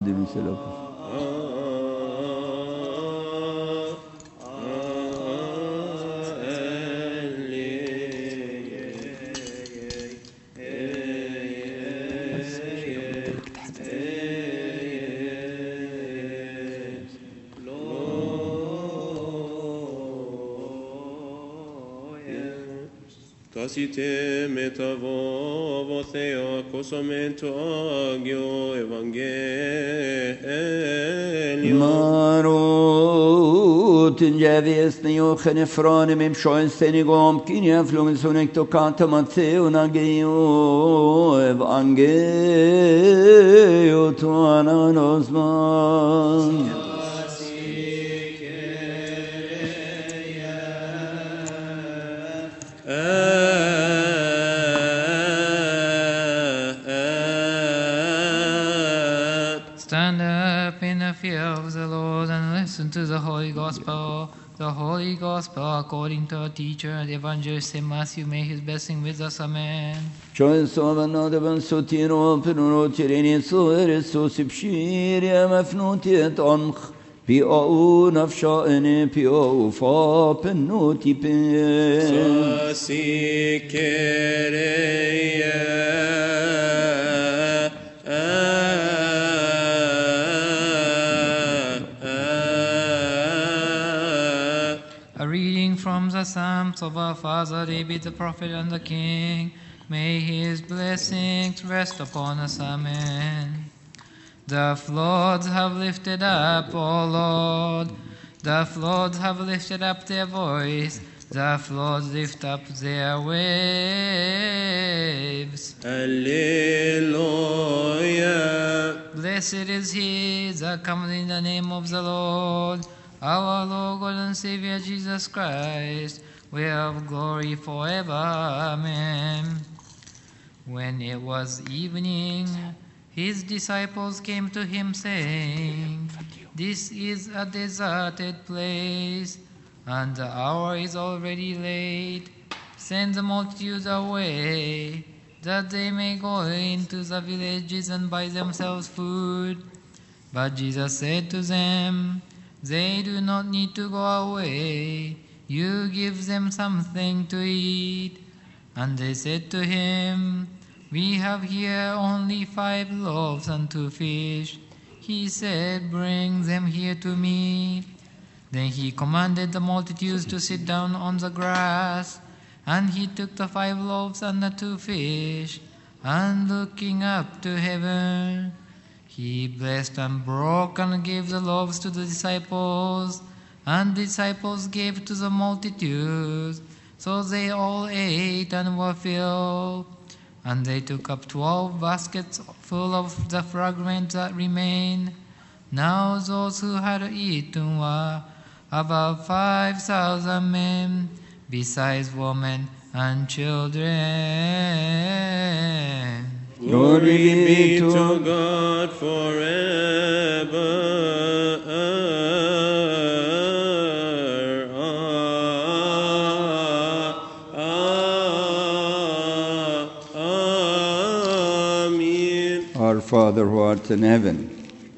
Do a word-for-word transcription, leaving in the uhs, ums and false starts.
Tacite metavo votheo cosomento agio evangelio. Marut injavies neo genefrone mem schoen senigom kinia flungen sonek to kanta Matteo nageo evangelio tu ananosman. Stand up in the fear of the Lord and listen to the Holy Gospel. The Holy Gospel according to our teacher, the evangelist Saint Matthew. May his blessing with us. Amen. Join Sovana de Bensutino, Penuno Tirini, Sueriso, Sipshiria, Mafnutiet Onch, Pio Nafshaene, Pio Fa, Penuti Pen. A reading from the Psalms of our Father David the prophet and the King. May his blessings rest upon us. Amen. The floods have lifted up, O Lord. The floods have lifted up their voice. The floods lift up their waves. Alleluia. Blessed is he that comes in the name of the Lord. Our Lord God and Savior Jesus Christ, we have glory forever. Amen. When it was evening, his disciples came to him, saying, "This is a deserted place, and the hour is already late. Send the multitudes away, that they may go into the villages and buy themselves food." But Jesus said to them, "They do not need to go away. You give them something to eat." And they said to him, "We have here only five loaves and two fish." He said, "Bring them here to me." Then he commanded the multitudes to sit down on the grass. And he took the five loaves and the two fish, and looking up to heaven, he blessed and broke and gave the loaves to the disciples, and the disciples gave to the multitudes. So they all ate and were filled. And they took up twelve baskets full of the fragments that remained. Now those who had eaten were about five thousand men, besides women and children. Glory be to God forever. Amen. Our Father who art in heaven,